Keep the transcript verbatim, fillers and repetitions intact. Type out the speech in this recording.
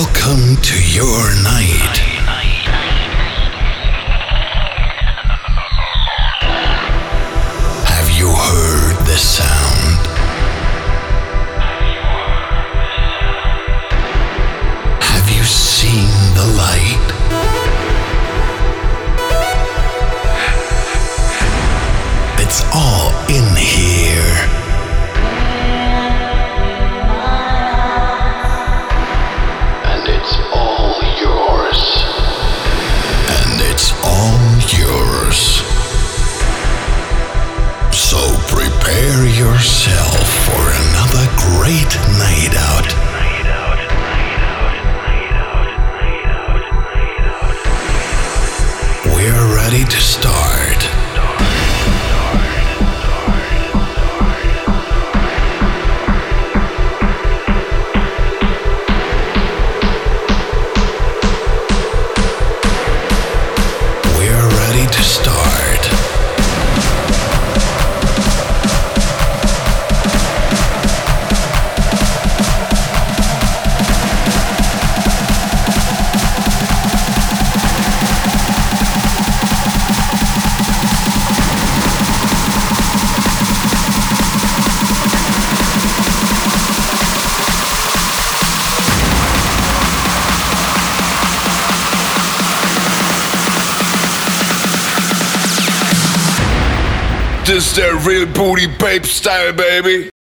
Welcome to your night. Have you heard the sound? Have you seen the light? It's all in here. And it's all yours. And it's all yours. So prepare yourself for another great night out. We're ready to start. We're ready to start. This that real booty babe style, baby.